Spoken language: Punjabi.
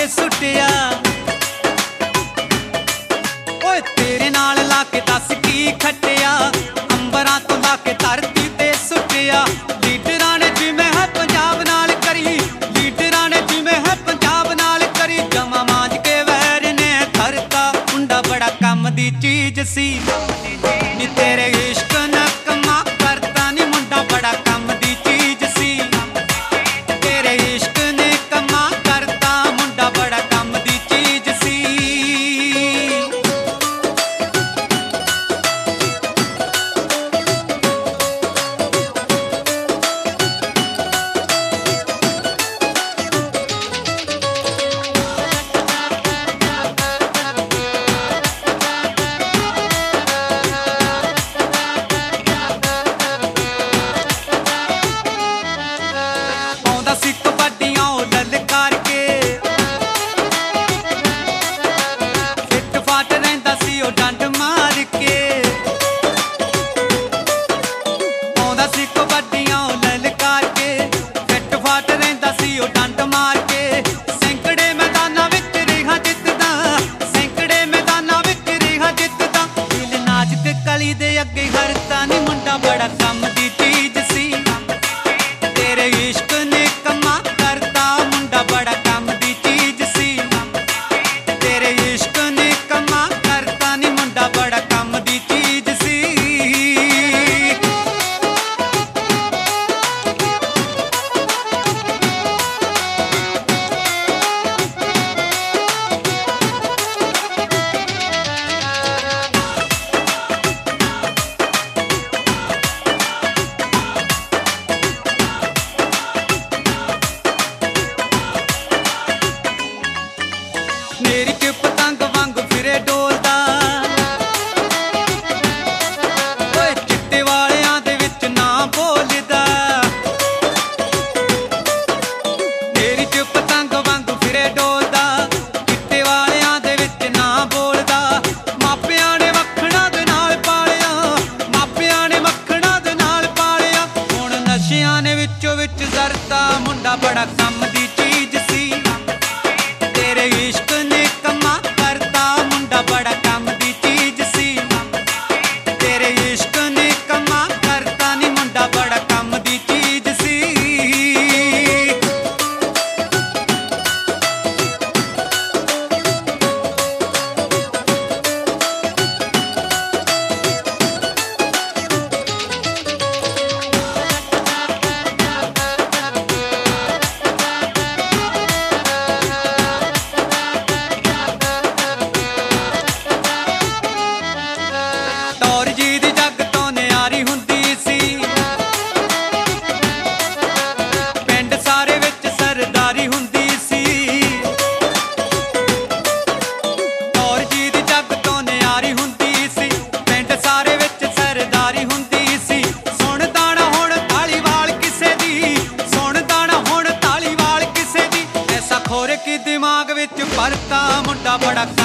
ਤੇ ਸੁੱਟਿਆ। ਓਏ ਤੇਰੇ ਨਾਲ ਲਾ ਕੇ ਦੱਸ ਕੀ ਖੱਟਿਆ, ਅੰਬਰਾਂ ਤੋਂ ਲਾ ਕੇ ਧਰਤੀ ਤੇ ਸੁੱਟਿਆ। ਲੀਡਰਾਂ ਨੇ ਜਿਵੇਂ ਹੈ ਪੰਜਾਬ ਨਾਲ ਕਰੀ, ਲੀਡਰਾਂ ਨੇ ਜਿਵੇਂ ਹੈ ਪੰਜਾਬ ਨਾਲ ਕਰੀ। ਜਮਾ ਮਾਂਜ ਕੇ ਵੈਰ ਨੇ ਧਰਤਾ, ਮੁੰਡਾ ਬੜਾ ਕੰਮ ਦੀ ਚੀਜ਼ ਸੀ ਨੀ ਤੇਰੇ ਇਸ਼ਕ ਨਾ ਕਮਾ ਕਰਤਾ ਨੀ ਮੁੰਡਾ ਬੜਾ ਕੰਮ ਦੀ ਚੀਜ਼ ਸੀ। ਤੇਰੇ ਇਸ਼ਕ ਨੇ ਕਮਾ ਕਰਤਾ, ਮੁੰਡਾ ਬੜਾ ਕੰਮ ਦੀ ਚੀਜ਼ ਸੀ। ਦੇ ਅੱਗੇ ਹਰਤਾ ਨੀ ਮੁੰਡਾ ਬੜਾ ਕੰਮ ਦੀ ਚੀਜ਼ ਸੀ। ਤੇਰੇ ਇਸ਼ਕ ਨੇ ਕਮਾ ਕਰਤਾ, ਮੁੰਡਾ ਬੜਾ ਕੰਮ ਦੀ ਚੀਜ਼ ਸੀ। ਤੇਰੇ ਇਸ਼ਕ ਨੇ ਕਮਾ ਕਰਤਾ ਨੀ ਮੁੰਡਾ ਬੜਾ ਕੰਮ ਦੀ ਚੀਜ਼ ਸੀ। ਮੇਰੀ ਕਿ ਪਤੰਗ ਵਾਂਗ ਫਿਰੇ ਡੋਲਦਾ, ਓਏ ਚਿੱਟੇ ਵਾਲਿਆਂ ਦੇ ਵਿੱਚ ਨਾ ਬੋਲਦਾ। ਮੇਰੀ ਕਿ ਪਤੰਗ ਵਾਂਗ ਫਿਰੇ ਡੋਲਦਾ, ਚਿੱਟੇ ਵਾਲਿਆਂ ਦੇ ਵਿੱਚ ਨਾ ਬੋਲਦਾ। ਮਾਪਿਆਂ ਨੇ ਮੱਖਣਾ ਦੇ ਨਾਲ ਪਾਲਿਆ, ਮਾਪਿਆਂ ਨੇ ਮੱਖਣਾ ਦੇ ਨਾਲ ਪਾਲਿਆ। ਹੁਣ ਨਸ਼ਿਆਂ ਨੇ ਵਿੱਚੋਂ ਵਿੱਚ ਜ਼ਰਦਾ, ਮੁੰਡਾ ਬੜਾ ਕੰਮ ਦੀ ਚੀਜ਼ ਸੀ। ਤੇਰੇ ਇਸ਼ਕ ਨੇ ਕਮਾ ਕਰਤਾ, ਮੁੰਡਾ ਬੜਾ ਕੰਮ ਦੀ ਚੀਜ਼ ਸੀ। ਤੇਰੇ ਇਸ਼ਕ ਨੇ ਕਮਾ ਕਰਤਾ ਨੀ ਮੁੰਡਾ ਬੜਾ ਕੰਮ ਦੀ ਚੀਜ਼ ਸੀ। ਦਿਮਾਗ ਵਿੱਚ ਭਰਤਾ, ਮੁੰਡਾ ਬੜਾ